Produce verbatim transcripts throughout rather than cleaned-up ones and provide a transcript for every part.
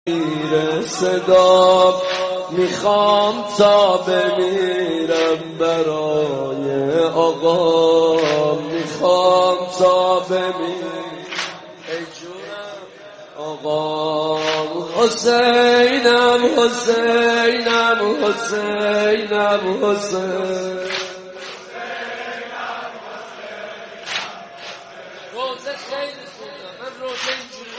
میره صدا میخوام تا بمیرم برای آقا، میخوام تا بمیرم ای جونم آقا. حسینم حسینم حسینم حسین روزه خیلی خوندم من، روزه اینجوری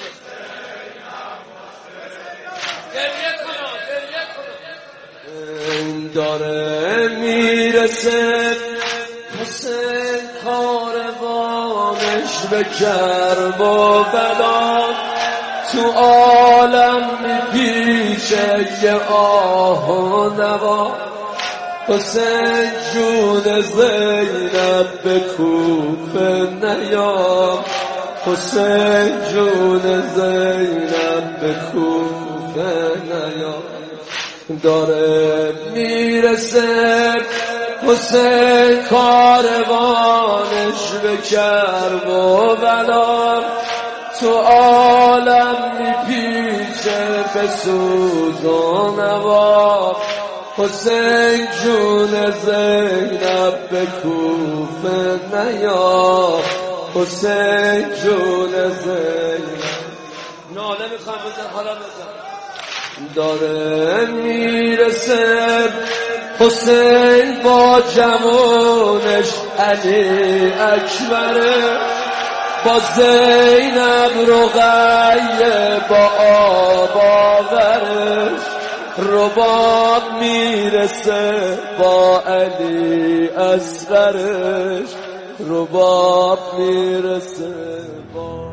گریه کنم گریه کنم داره میرسه حسین کاروانش به کرب و بلا، تو عالم میپیچه یه آه و نوا. حسین جون زینب به کوفه نیا، حسین جون زینب به کوفه نیا. داره میرسه حسین کاروانش به کرب و بلا، تو عالم میپیچه به سوز و نوا. حسین جون زینب به کوفه نیا، حسین جون زینب. ناله میخوام بزن حالا بزن. داره میرسه حسین با جوانش علی اکبره، با زینب رقیه با آب آورش. رباب میرسه با علی اصغرش، رباب میرسه با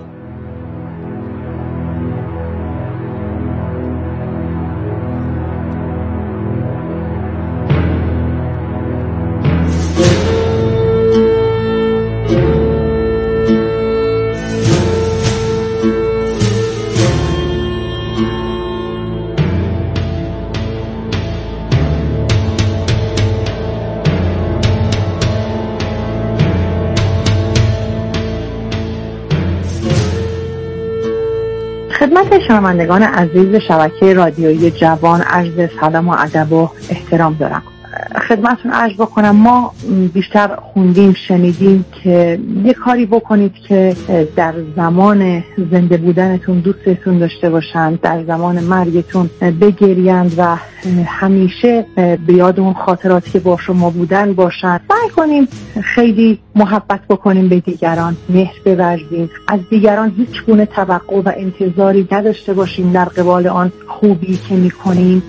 خدمت شنوندگان عزیز شبکه رادیویی جوان عرض سلام و ادب و احترام دارم. خدمتتون عرض بکنم ما بیشتر خوندیم شنیدیم که یه کاری بکنید که در زمان زنده بودنتون دوستتون داشته باشن، در زمان مرگتون بگریند و همیشه به یاد اون خاطراتی که با شما بودن باشن. سعی کنیم خیلی محبت بکنیم به دیگران، مهر بورزیم، از دیگران هیچ گونه توقع و انتظاری نداشته باشیم در قبال آن خوبی که میکنیم.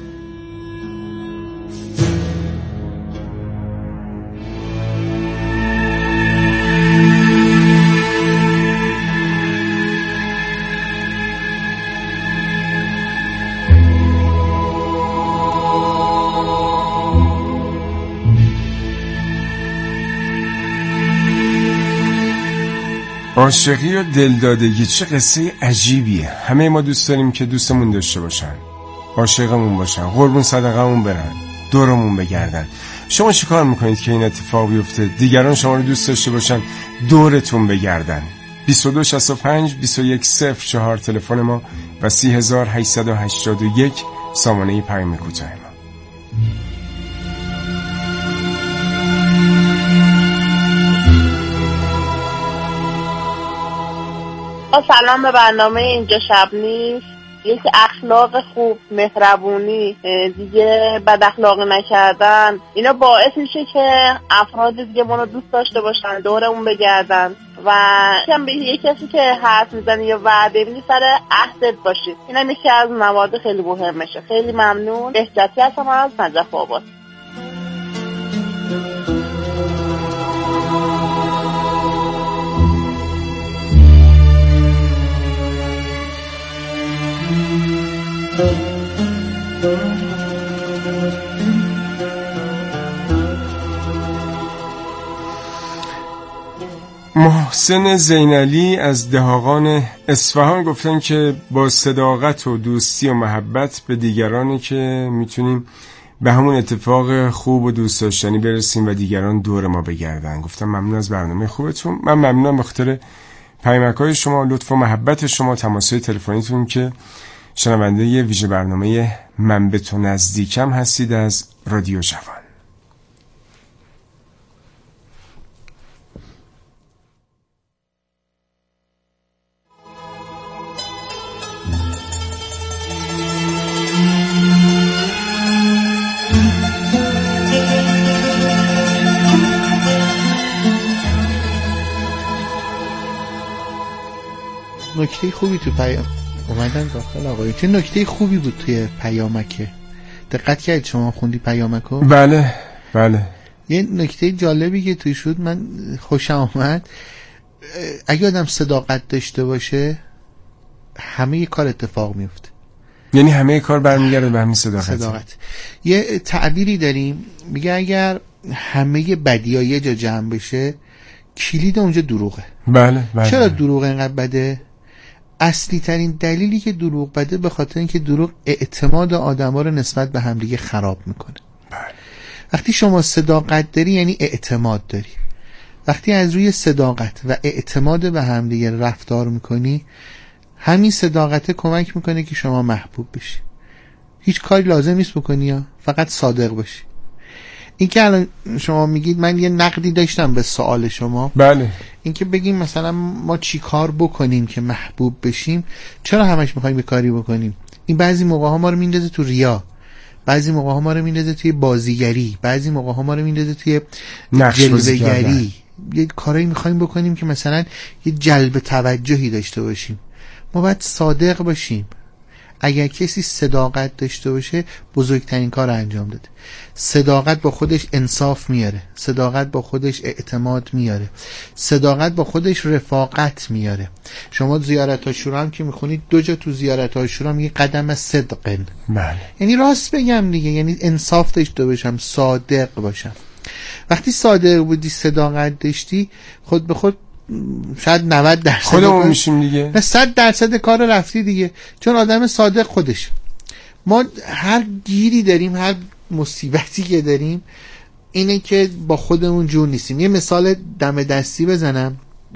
عاشقی و دلدادگی چه قصه عجیبیه. همه ما دوست داریم که دوستمون داشته باشن، عاشقمون باشن، قربون صدقمون برن، دورمون بگردن. شما چی کار میکنید که این اتفاق بیفته؟ دیگران شما رو دوست داشته باشن، دورتون بگردن. بیست و دو شصت و پنج بیست و یک صفر چهار تلفن ما و سی هزار هشتصد و هشتاد و یک سامانه پیام کوتاه ما. سلام به برنامه اینجا شب نیست. یک اخلاق خوب، مهربونی، دیگه بد اخلاقی نکردن، اینا باعث میشه که افراد دیگه ما رو دوست داشته باشن، دورمون بگردن و کم به یک کسی که حرف میزنی یا وعده میدی سر عهدت باشید. اینم یکی از موارد خیلی مهمشه. خیلی ممنون. بهجتی هستم از نجف آباد. محسن زینالی از دهاقان اصفهان گفتن که با صداقت و دوستی و محبت به دیگرانی که میتونیم به همون اتفاق خوب و دوست داشتنی برسیم و دیگران دور ما بگردن. گفتم ممنون از برنامه خوبتون. من ممنونم به خاطر پیامک‌های شما، لطف و محبت شما، تماس‌های تلفنیتون که شنونده ی ویژه برنامه من به تو نزدیکم هستید از رادیو جوان. نکته خوبی تو پیام اومدن داخل آقای، چه نکته خوبی بود توی پیامکه. دقت کردید شما خوندی پیامکو؟ بله بله. یه نکته جالبی که توی شد من خوشم آمد، اگه آدم صداقت داشته باشه همه یه کار اتفاق میفته. یعنی همه کار برمیگرده به همین صداقت. صداقت. یه تعبیری داریم میگه اگر همه بدی‌ها یه جا جمع بشه کلید اونجا دروغه. بله بله. چرا دروغ اینقدر بده؟ اصلی ترین دلیلی که دروغ بده به خاطر اینکه دروغ اعتماد آدما رو نسبت به همدیگه خراب میکنه. بله. وقتی شما صداقت داری یعنی اعتماد داری. وقتی از روی صداقت و اعتماد به همدیگه رفتار میکنی، همین صداقت کمک میکنه که شما محبوب بشی. هیچ کاری لازم نیست بکنی، یا فقط صادق باشی. این که الان شما میگید من یه نقدی داشتم به سوال شما. بله. این که بگیم مثلا ما چی کار بکنیم که محبوب بشیم، چرا همش میخوایم یه کاری بکنیم؟ این بعضی موقع ها ما رو میندازه تو ریا، بعضی موقع ها ما رو میندازه توی بازیگری، بعضی موقع ها ما رو میندازه توی جلوه‌گری. یه کارایی میخوایم بکنیم که مثلا یه جلب توجهی داشته باشیم. ما باید صادق باشیم. اگر کسی صداقت داشته باشه بزرگترین کار انجام داده. صداقت با خودش انصاف میاره، صداقت با خودش اعتماد میاره، صداقت با خودش رفاقت میاره. شما زیارت عاشورا هم که میخونید دو جا تو زیارت عاشورا میگه قدم صدقن. بله. یعنی راست بگم دیگه، یعنی انصاف داشته باشم، صادق باشم. وقتی صادق بودی، صداقت داشتی، خود به خود شاید نود درصد خودمون میشیم دیگه، نه صد درصد کار رفتی دیگه، چون آدم صادق خودش. ما هر گیری داریم، هر مصیبتی که داریم اینه که با خودمون جور نیستیم. یه مثال دم دستی بزنم.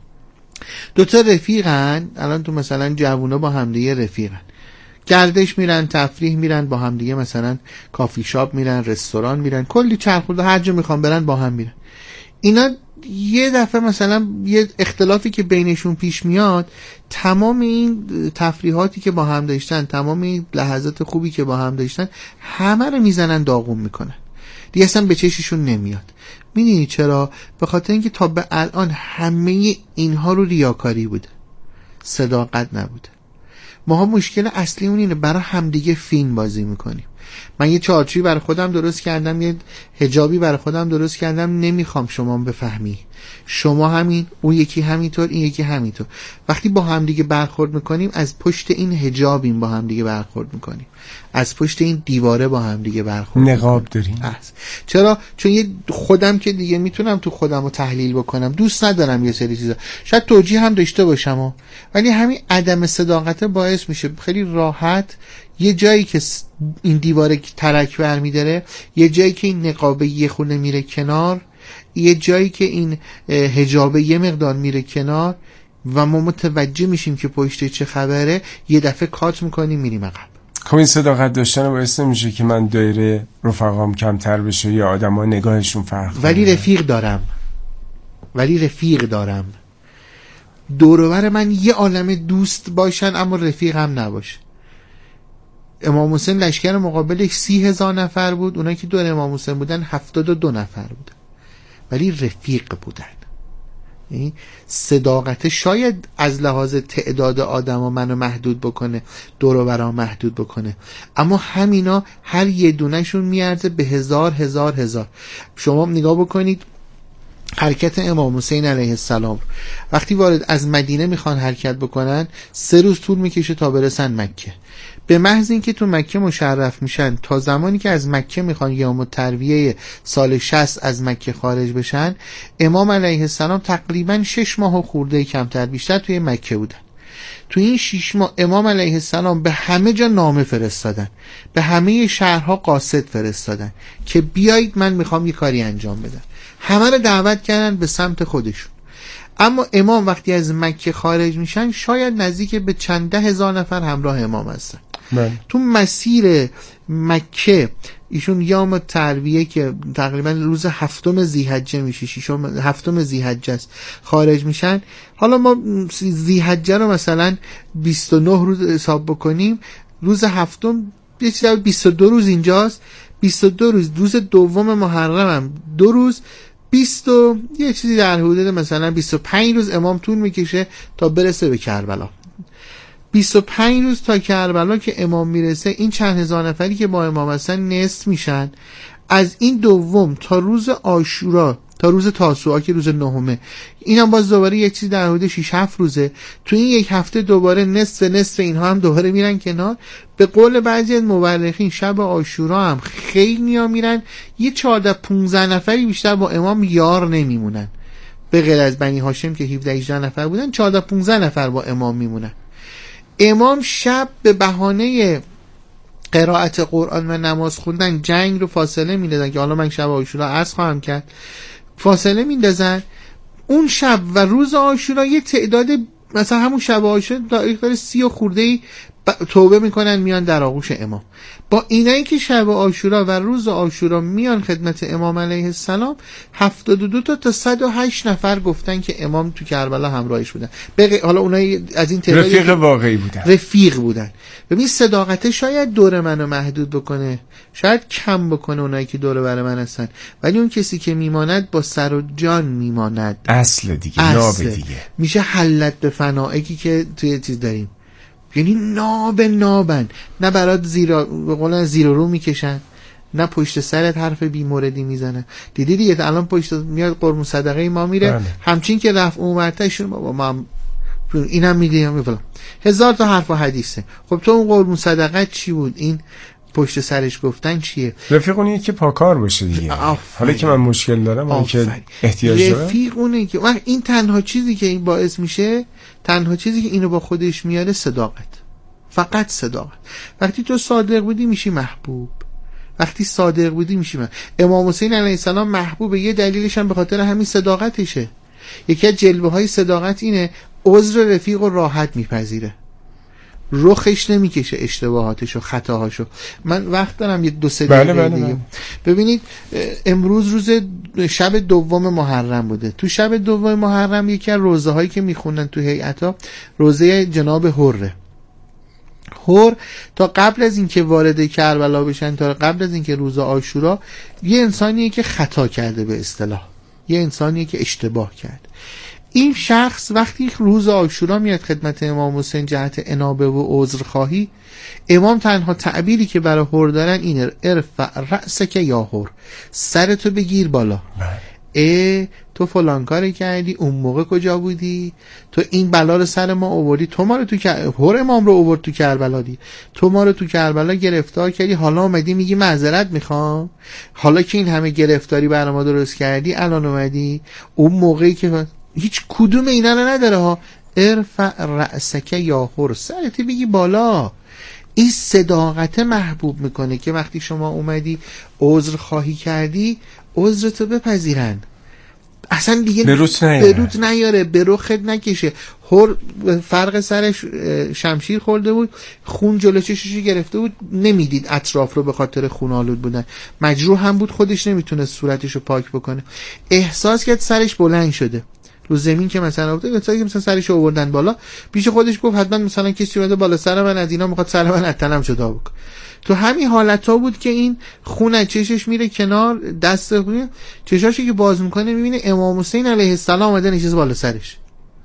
دوتا رفیقن، الان تو مثلا جوونا با همدیگه رفیقن، گردش میرن، تفریح میرن با همدیگه، مثلا کافی شاپ میرن، رستوران میرن، کلی چرخورده، هر جا میخوان برن با هم میرن. اینا یه دفعه مثلا یه اختلافی که بینشون پیش میاد، تمام این تفریحاتی که با هم داشتن، تمام این لحظات خوبی که با هم داشتن، همه رو میزنن داغون میکنن، دیگه اصلا به چششون نمیاد. میدونی چرا؟ به خاطر اینکه تا به الان همه اینها رو ریاکاری بوده، صداقت نبوده. ماها مشکل اصلی اون اینه، برای همدیگه فیلم بازی میکنیم. من یه چارچوبی برای خودم درست کردم، یه حجابی برای خودم درست کردم، نمیخوام شما بفهمی، شما همین، اون یکی همینطور، این یکی همینطور. وقتی با هم دیگه برخورد میکنیم، از پشت این حجابیم با هم دیگه برخورد میکنیم، از پشت این دیواره با هم دیگه برخورد نقاب داریم. چرا؟ چون یه خودم که دیگه میتونم تو خودم رو تحلیل بکنم، دوست ندارم یه سری چیزا، شاید توجیه هم داشته باشم، ولی همین عدم صداقت باعث میشه خیلی راحت یه جایی که این دیواره ترک برمیداره، یه جایی که این نقابه یه خونه میره کنار، یه جایی که این حجابه یه مقدار میره کنار و ما متوجه میشیم که پشت چه خبره، یه دفعه کات میکنیم میریم عقب. خب این صداقت داشتن باعث نمیشه که من دایره رفقام کمتر بشه یا آدما نگاهشون فرق کنه؟ ولی رفیق دارم، ولی رفیق دارم دور و بر من یه عالمه دوست باشن اما رفیق هم نباشه. امام حسین لشکر مقابلش سی هزار نفر بود، اونایی که دور امام حسین بودن هفتاد و دو نفر بودن، ولی رفیق بودن. یعنی صداقت شاید از لحاظ تعداد آدم ها منو محدود بکنه، دور و برام محدود بکنه، اما همینا هر یه دونهشون میارزه به هزار هزار هزار. شما نگاه بکنید حرکت امام حسین علیه السلام، وقتی وارد از مدینه میخوان حرکت بکنن، سه روز طول میکشه تا برسن مکه. به محض اینکه تو مکه مشرف میشن تا زمانی که از مکه میخوان یوم الترویه سال شصت از مکه خارج بشن، امام علیه السلام تقریبا شش ماه و خورده کمتر بیشتر توی مکه بودن. تو این شش ماه امام علیه السلام به همه جا نامه فرستادن، به همه شهرها قاصد فرستادن که بیایید من میخوام یه کاری انجام بدم. همه رو دعوت کردن به سمت خودشون. اما امام وقتی از مکه خارج میشن شاید نزدیک به چند ده هزار نفر همراه امام هستن. من. تو مسیر مکه ایشون یوم ترویه که تقریبا روز هفتم ذی‌حجه میشه، ششم هفتم ذی‌حجه است، خارج میشن. حالا ما ذی‌حجه رو مثلا بیست و نه روز حساب بکنیم، روز هفتم یه چیزی بیست و دو روز اینجاست، بیست و دو روز روز دوم محرم هم دو روز، بیست و یه چیزی در حدود مثلا بیست و پنج روز امام طول میکشه تا برسه به کربلا. بیست و پنج روز تا کربلا که امام میرسه، این چند هزار نفری که با امام هستن نصف میشن. از این دوم تا روز عاشورا، تا روز تاسوعا که روز نهمه، این هم باز دوباره یک چیز در حدود شش هفت روزه. تو این یک هفته دوباره نصف نصف اینها هم دوباره میرن کنار. به قول بعضی از مورخین شب عاشورا هم خیلی ها میرن، یه چهارده پونزده نفری بیشتر با امام یار نمیمونن، به غیر از بنی هاشم که هفده هجده نفر بودن، چهارده پونزده نفر با امام میمونن. امام شب به بهانه قرائت قرآن و نماز خوندن جنگ رو فاصله میندازن که حالا من شب عاشورا عرض خواهم کرد، فاصله میندازن. اون شب و روز عاشورا یه تعداد مثلا همون شب عاشورا تاریخ داره سی و خورده‌ای توبه میکنن میان در آغوش امام. با اینایی که شب عاشورا و روز عاشورا میان خدمت امام علیه السلام، هفتاد و دو تا تا صد و هشت نفر گفتن که امام تو کربلا همراهش بودن. بقیه حالا اونایی از این تعداد رفیق واقعی بودن، رفیق بودن. ببین صداقته شاید دور منو محدود بکنه، شاید کم بکنه اونایی که دور بر من هستن، ولی اون کسی که میماند با سر و جان میماند. اصل دیگه، ناب دیگه میشه حلت به فنائکی که توی چیز داریم، یعنی ناب نابن، نه برات زیرا به قولن زیرو رو میکشن، نه پشت سرت حرف بی موردی میزنه. دیدی دیگه الان پشت میاد قربون صدقه ما میره، بله. همچین که رفت اونورتشون بابا ما اینم میگه میفلم هزار تا حرف و حدیثه. خب تو اون قربون صدقه چی بود؟ این پشت سرش گفتن چیه؟ رفیق اونیه که پاکار باشه دیگه. حالا که من مشکل دارم، اون که احتیاج دارم، رفیق اونه که وقت این تنها چیزی که این باعث میشه، تنها چیزی که اینو با خودش میاره صداقت، فقط صداقت. وقتی تو صادق بودی میشی محبوب، وقتی صادق بودی میشی محبوب. امام حسین علیه السلام محبوبه، یه دلیلش هم به خاطر همین صداقتشه. یکی از جلوه های صداقت اینه عذر رفیق رو راحت میپذیره، رخش نمیکشه اشتباهاتشو خطاهاشو. من وقت دارم یه دو سه دقیقه بله بله دیگه بله. ببینید امروز روز شب دوم محرم بوده. تو شب دوم محرم یکی از روزه هایی که میخوندن تو هیئتا روزه جناب حره. حر تا قبل از اینکه وارد کربلا بشن، تا قبل از اینکه روز عاشورا، یه انسانیه که خطا کرده، به اصطلاح یه انسانیه که اشتباه کرد. این شخص وقتی روز عاشورا میاد خدمت امام حسین جهت انابه و عذرخواهی، امام تنها تعبیری که برای حر دارن اینه ارفع رأسک یا حر، سرتو بگیر بالا. ای تو فلان کاری کردی، اون موقع کجا بودی؟ تو این بلا رو سر ما آوردی، تو ما رو تو کر... حر امام رو آورد تو کربلا دی، تو ما رو تو کربلا گرفتار کردی، حالا اومدی میگی معذرت میخوام؟ حالا که این همه گرفتاری برای ما درست کردی الان اومدی؟ اون موقعی که هیچ کدوم اینا رو نداره ها. ارفع رأسک یا حر، سرت بگی بالا. این صداقت محبوب میکنه که وقتی شما اومدی عذر خواهی کردی، عذرتو بپذیرن، اصلا دیگه برود نیاره، به رخت نکشه. هر فرق سرش شمشیر خورده بود، خون جلو چششو گرفته بود، نمیدید اطراف رو به خاطر خون آلود بودن، مجروح هم بود، خودش نمیتونه صورتشو پاک بکنه. احساس کرد سرش بلند شده رو زمین که مثلا افتاد، مثلا که مثلا سرش رو آوردن بالا، پیش خودش گفت حتما مثلا کسی اومده بالا سر من، از اینا میخواد سر من از تنم جدا بکنه. تو همین حالتا بود که این خون از چشش میره کنار، دست خونه چشاشو که باز میکنه میبینه امام حسین علیه السلام اومده نشسته بالا سرش.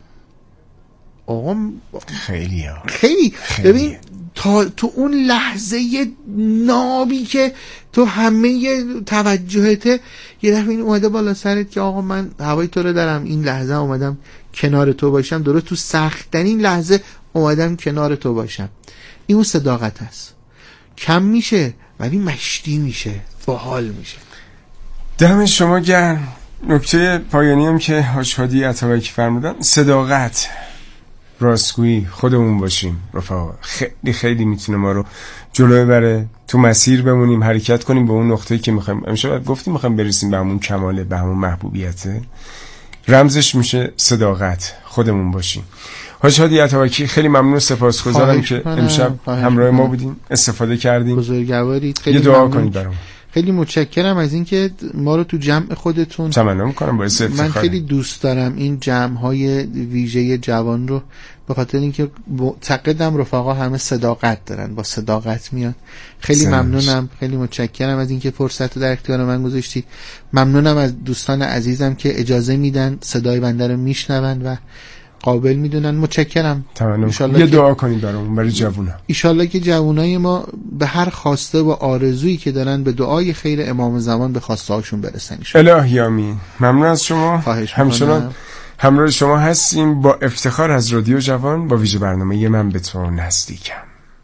آقا خیلی ها. خیلی ببین تا تو اون لحظه نابی که تو همه توجهته یه دفعه این اومده بالا سرت که آقا من هوای تو رو دارم، این لحظه اومدم کنار تو باشم، درست تو سخت‌ترین لحظه اومدم کنار تو باشم. این اون صداقت هست. کم میشه ولی مشتی میشه، باحال میشه. دم شما گرم. نکته پایانی هم که حاج هادی عطابکی فرمودن، صداقت، راستگویی، خودمون باشیم رفقا، خیلی خیلی میتونه ما رو جلو ببره، تو مسیر بمونیم، حرکت کنیم به اون نقطه‌ای که میخوایم. امشب گفتیم میخوایم برسیم به همون کماله، به همون محبوبیت. رمزش میشه صداقت، خودمون باشیم. حاج هادی عطاوکی خیلی ممنون و سپاسگزارم که امشب همراه ما بودین، استفاده کردین. بزرگوارید. خیلی یه دعا کنید برام. خیلی متشکرم از اینکه ما رو تو جمع خودتون تمنا می‌کنم، باعث افتخاره. من خیلی دوست دارم این جمع‌های ویژه جوان رو، به خاطر اینکه معتقدم رفقا همه صداقت دارن، با صداقت میان. خیلی سنش. ممنونم، خیلی متشکرم از اینکه فرصت رو در اختیار من گذاشتید. ممنونم از دوستان عزیزم که اجازه میدن صدای بنده رو میشنون و قابل میدونن. متشکرم. یه دعا کنید برامون، برای جوونا. ایشالله که جوونای ما به هر خواسته و آرزویی که دارن به دعای خیر امام زمان به خواسته هاشون برسن. الهی آمین. ممنون از شما. همچنان همراه شما هستیم با افتخار از رادیو جوان با ویژه برنامه من به تو نزدیکم.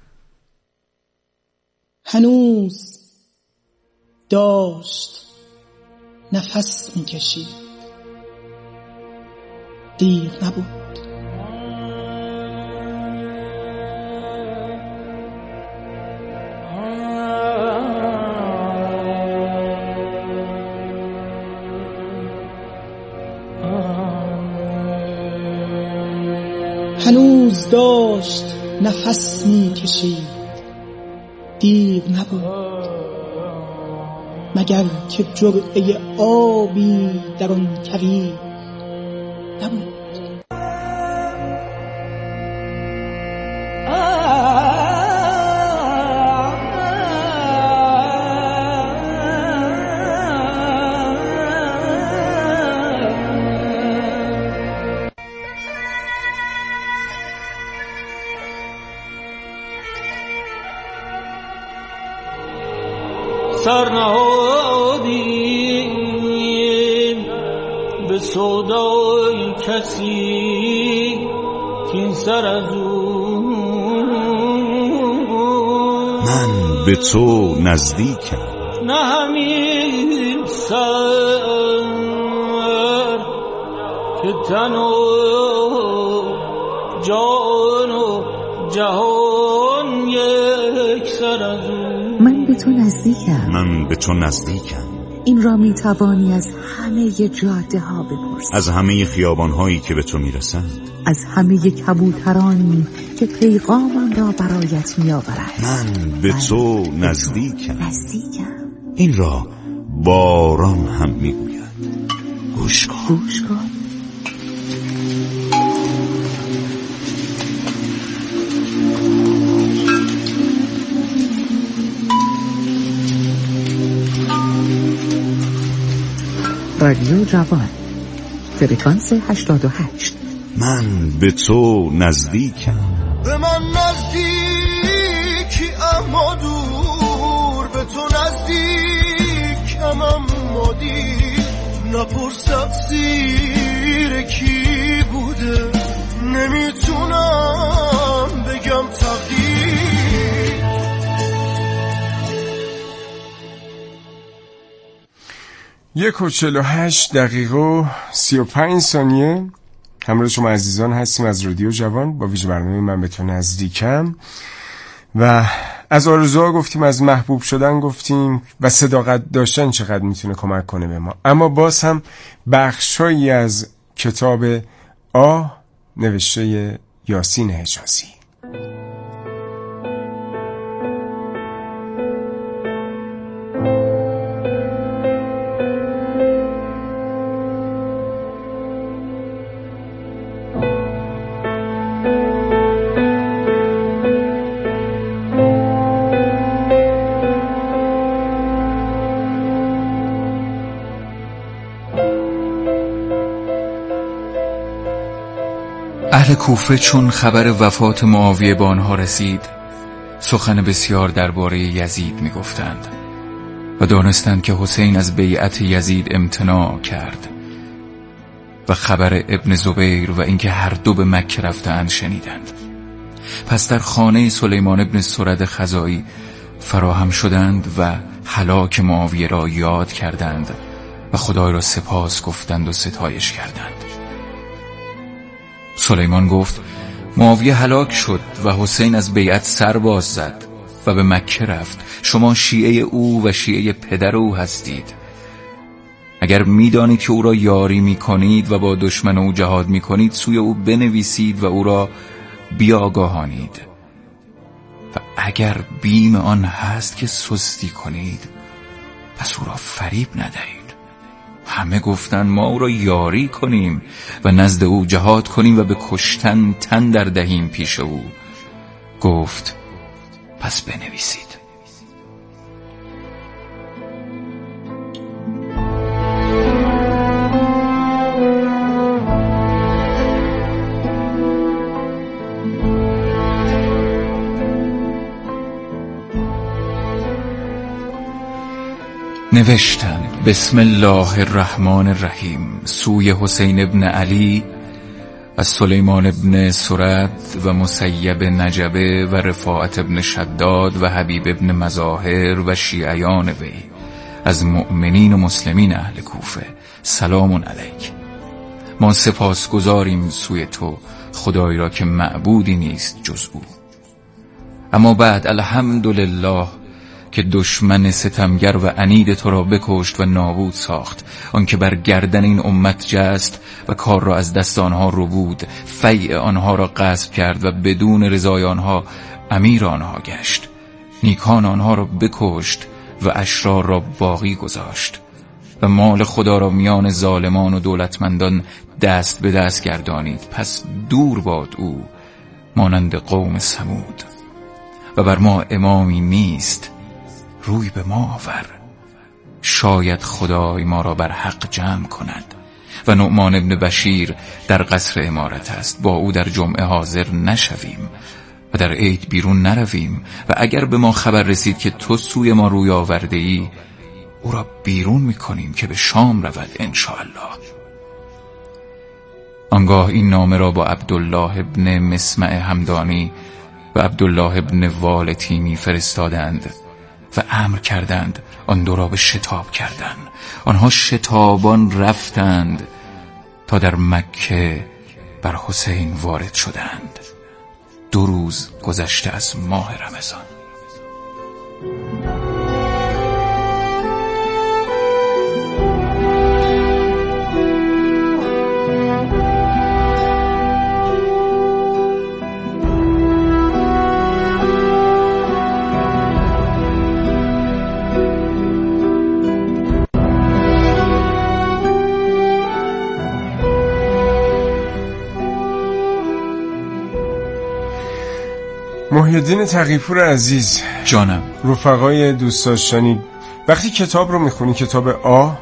هنوز داشت نفس میکشید، دیر نبود. هنوز داشت نفس می کشید، دیر نبود. مگر که جرعه آبی در آن کویر نبود. سرنهادیم به سودای کسی که این سر از اون من به تو نزدیکم، نه همین سر که تن و جان و جهان یک سر از اون. من به تو نزدیکم، من به تو نزدیکم. این را می توانی از همه جاده ها بپرسی، از همه خیابان هایی که به تو میرسند، از همه کبوترانی که پیغامم را برایت می آورد. من به تو نزدیکم. نزدیکم. این را باران هم میگوید. گوش کن. گوش کن. رادیو جوان، فرکانس هشتاد و هشت. من به تو نزدیکم. به من نزدیکی اما دور، به تو نزدیکم اما دیر. نپرسم زیر کی بوده، نمیتونم بگم تقدیر. یک و چل و هشت دقیقه و سی و پنج ثانیه همراه شما عزیزان هستیم از رادیو جوان با ویژه برنامه من به تو نزدیکم. و از آرزوها گفتیم، از محبوب شدن گفتیم و صداقت داشتن چقدر میتونه کمک کنه به ما. اما باز هم بخشایی از کتاب آه نوشته یاسین حجازی. اهل کوفه چون خبر وفات معاویه به آنها رسید، سخن بسیار درباره یزید می گفتند و دانستند که حسین از بیعت یزید امتناع کرد و خبر ابن زبیر و اینکه هر دو به مکه رفتند شنیدند. پس در خانه سلیمان ابن سرد خزائی فراهم شدند و هلاک معاویه را یاد کردند و خدای را سپاس گفتند و ستایش کردند. سلیمان گفت معاویه هلاک شد و حسین از بیعت سر باز زد و به مکه رفت. شما شیعه او و شیعه پدر او هستید. اگر میدانید که او را یاری میکنید و با دشمن او جهاد میکنید، سوی او بنویسید و او را بیاگاهانید. و اگر بیم آن هست که سستی کنید، پس او را فریب ندهید. همه گفتند ما او را یاری کنیم و نزد او جهاد کنیم و به کشتن تن در دهیم پیش او. گفت پس بنویسید. نوشتند بسم الله الرحمن الرحیم سوی حسین ابن علی و سلیمان ابن سرد و مسیب نجبه و رفاعت ابن شداد و حبیب ابن مظاهر و شیعیان وی از مؤمنین و مسلمین اهل کوفه، سلام علیک. ما سپاس گذاریم سوی تو خدای را که معبودی نیست جز او. اما بعد الحمدلله که دشمن ستمگر و عنید تو را بکشت و نابود ساخت، آنکه بر گردن این امت جست و کار را از دست آنها رو بود، فیع آنها را غصب کرد و بدون رضای آنها امیر آنها گشت، نیکان آنها را بکشت و اشرار را باقی گذاشت و مال خدا را میان ظالمان و دولتمندان دست به دست گردانید. پس دور باد او مانند قوم ثمود و بر ما امامی نیست، روی به ما آور، شاید خدای ما را بر حق جمع کند. و نعمان ابن بشیر در قصر امارت است، با او در جمعه حاضر نشویم و در عید بیرون نرویم و اگر به ما خبر رسید که تو سوی ما روی آورده ای، او را بیرون میکنیم که به شام رود انشاءالله. آنگاه این نامه را با عبدالله ابن مسمع همدانی و عبدالله ابن والتیمی فرستادند و امر کردند آن دو را به شتاب کردند. آنها شتابان رفتند تا در مکه بر حسین وارد شدند. دو روز گذشته از ماه رمضان. محی الدین تقی‌پور عزیز جانم، رفقای دوست داشتنی، وقتی کتاب رو میخونی، کتاب آه،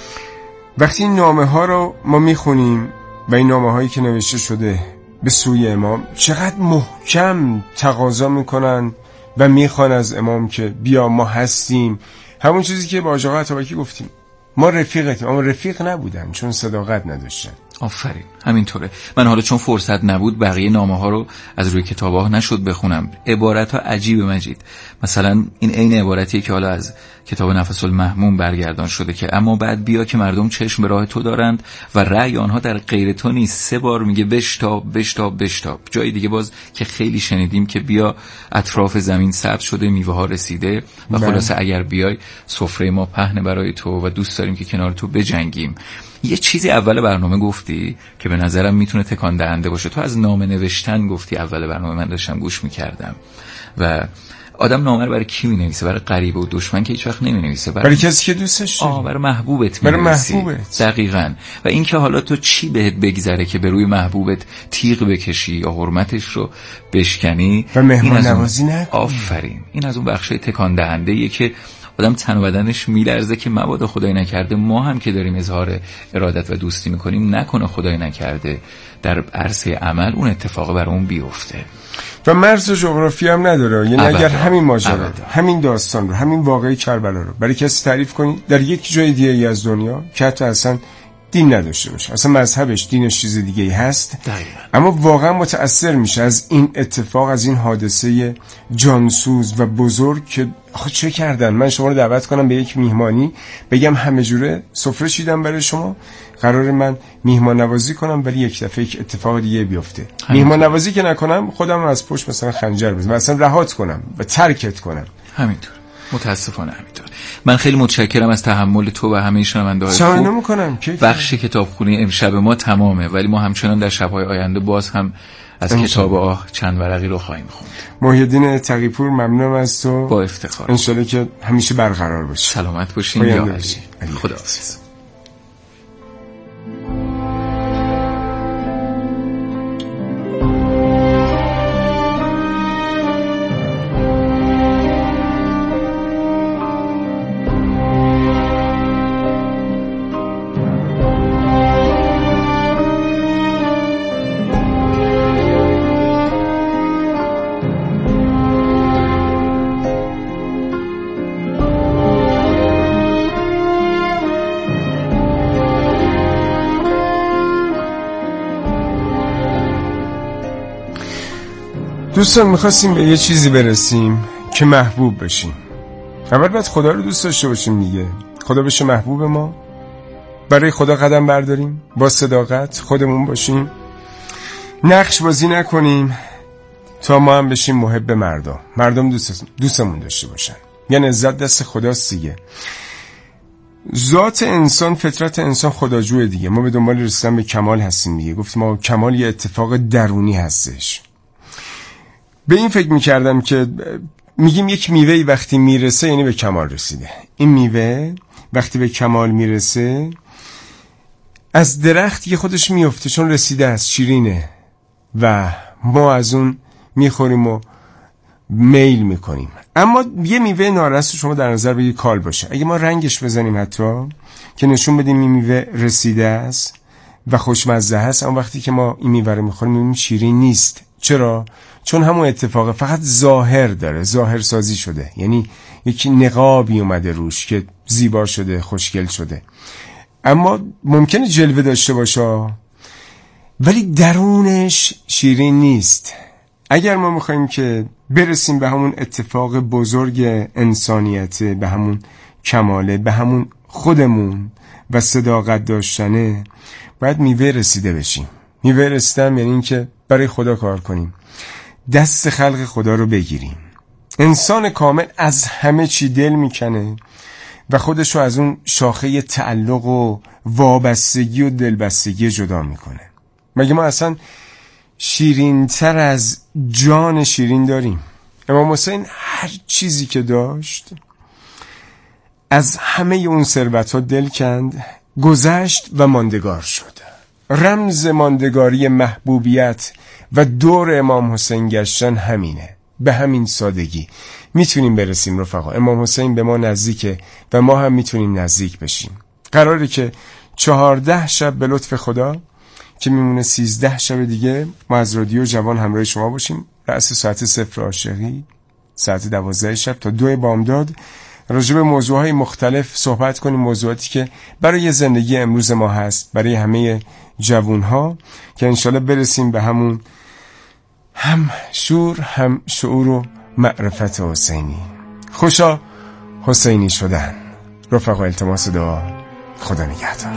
وقتی این نامه ها رو ما میخونیم و این نامه هایی که نوشته شده به سوی امام، چقدر محکم تقاضا میکنن و میخوان از امام که بیا ما هستیم. همون چیزی که با آقا عطابکی گفتیم، ما رفیقتیم، اما رفیق نبودن چون صداقت نداشتن. آفرین، همینطوره. من حالا چون فرصت نبود بقیه نامه ها رو از روی کتاب‌ها نشد بخونم. عبارت ها عجیب مجید. مثلا این عین عبارتیه که حالا از کتاب نفس المهموم برگردان شده که اما بعد بیا که مردم چشم به راه تو دارند و رأی آنها در غیر تو نیست. سه بار میگه بشتاب بشتاب بشتاب. جای دیگه باز که خیلی شنیدیم که بیا اطراف زمین سبز شده، میوه ها رسیده و خلاصه اگر بیای سفره ما پهن برای تو و دوست داریم که کنار تو بجنگیم. یه چیزی اول برنامه گفتی که به نظرم میتونه تکان دهنده باشه. تو از نامه نوشتن گفتی اول برنامه، من داشتم گوش میکردم و آدم نامه رو برای کی مینویسه؟ برای غریبه و دشمن که هیچ وقت نمینویسه، برای, برای کسی که دوستش داری، آه برای محبوبت برای مینویسی. محبوبت. دقیقاً. و این که حالا تو چی بهت بگذره که به روی محبوبت تیغ بکشی یا حرمتش رو بشکنی و مهمان نوازی نکنی. آفرین. این از اون بخشای تکان دهنده ایه که آدم تن و بدنش میلرزه که مبادا خدای نکرده ما هم که داریم اظهار ارادت و دوستی میکنیم، نکنه خدای نکرده در عرصه عمل اون اتفاق برامون بیفته. و مرز و جغرافی هم نداره. یعنی اگر همین ماجرا، همین داستان رو، همین واقعی کربلا رو برای کسی تعریف کنی در یک جای دیگه ای از دنیا که حتی اصلا دین نداشته باشه، اصلا مذهبش دینش چیز دیگه ای هست، دقیقا. اما واقعا متأثر میشه از این اتفاق، از این حادثه جانسوز و بزرگ که آخه چه کردن. من شما رو دعوت کنم به یک میهمانی، بگم همه جوره سفره چیدم برای شما، قرار من میهمان نوازی کنم ولی یک دفعه یک اتفاق دیگه بیفته. میهمان نوازی که نکنم خودم رو از پشت مثلا خنجر بزنم، مثلا رهات کنم و ترکت کنم. همینطور. متاسفانه همینطور. من خیلی متشکرم از تحمل تو و همه شنونده‌های خوب. شما میکنم بخش کتابخونه امشب ما تمامه، ولی ما همچنان در شب‌های آینده باز هم از کتاب آه چند ورقی رو خواهیم خوند. محی الدین تقی‌پور، ممنونم از تو. با افتخار. انشالله که همیشه برقرار باشی. سلامت باشین. یا علی. خداحافظ. دوستان میخواستیم به یه چیزی برسیم که محبوب بشیم. اول باید خدا رو دوست داشته باشیم دیگه. خدا بشه محبوب ما، برای خدا قدم برداریم، با صداقت خودمون باشیم، نقش بازی نکنیم تا ما هم بشیم محب مردم. مردم دوست دوستمون داشته باشن. یعنی عزت دست خداست دیگه. ذات انسان، فطرت انسان خداجوه دیگه. ما به دنبال رسیدن به کمال هستیم دیگه. گفتیم ما کمال یه اتفاق درونی هستش. به این فکر میکردم که میگیم یک میوهی وقتی میرسه یعنی به کمال رسیده. این میوه وقتی به کمال میرسه از درخت یه خودش میفته، چون رسیده است، شیرینه و ما از اون میخوریم و میل میکنیم. اما یه میوه نارس شما در نظر بگیرید کال باشه، اگه ما رنگش بزنیم حتی که نشون بدیم این میوه رسیده است و خوشمزه است، اما وقتی که ما این میوه رو میخوریم میبینیم شیرین نیست. چرا؟ چون همون اتفاق فقط ظاهر داره، ظاهر سازی شده، یعنی یکی نقابی اومده روش که زیبا شده، خوشگل شده، اما ممکنه جلوه داشته باشه ولی درونش شیرین نیست. اگر ما میخوایم که برسیم به همون اتفاق بزرگ انسانیت، به همون کماله، به همون خودمون و صداقت داشتنه، باید میوه رسیده بشیم. میوه رسیدن یعنی این که برای خدا کار کنیم، دست خلق خدا رو بگیریم. انسان کامل از همه چی دل میکنه و خودش رو از اون شاخه تعلق و وابستگی و دلبستگی جدا میکنه. مگه ما اصلا شیرین تر از جان شیرین داریم؟ امام حسین هر چیزی که داشت از همه اون ثروت ها دل کند، گذشت و ماندگار شد. رمز ماندگاری محبوبیت و دور امام حسین گشتن همینه. به همین سادگی میتونیم برسیم رفقا. امام حسین به ما نزدیکه و ما هم میتونیم نزدیک بشیم. قراره که چهارده شب به لطف خدا که میمونه سیزده شب دیگه ما از رادیو جوان همراه شما باشیم. رأس ساعت صفر عاشقی ساعت دوازده شب تا دو بامداد راجع به موضوعهای مختلف صحبت کنیم، موضوعاتی که برای زندگی امروز ما هست، برای همه جوانها، که انشالله برسیم به همون هم شور هم شعور و معرفت حسینی. خوشا حسینی شدن. رفقا التماس دعا. خدا نگهدار.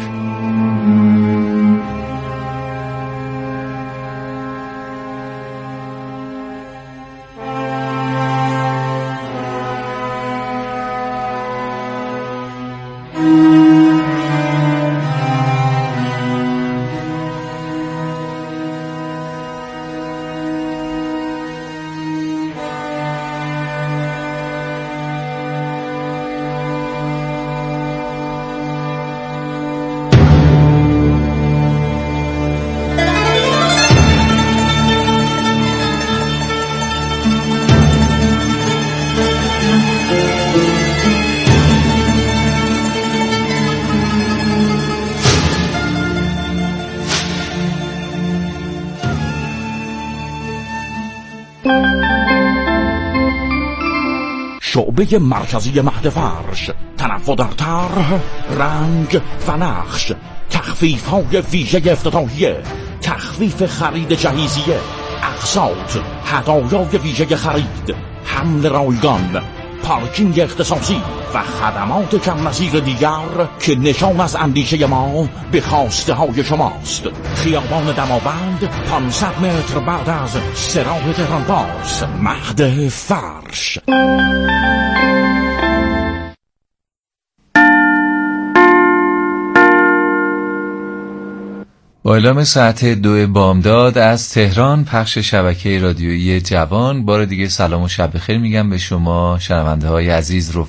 شعبه مرکزی مهد فرش، تنوع در طرح، رنگ و نقش، تخفیف های ویژه افتتاحیه، تخفیف خرید جهیزیه، اقساط، هدایای ویژه خرید، حمل رایگان، پارکینگ اختصاصی و خدمات کم نظیر دیگر که نشان از اندیشه ما به خواسته های شماست. خیابان دماوند، پانصد متر بعد از سراح تهران باز، مهد فرش. با اعلام ساعت دو بامداد از تهران، پخش شبکه رادیویی جوان، بار دیگه سلام و شب بخیر میگم به شما شنونده های عزیز، رفقا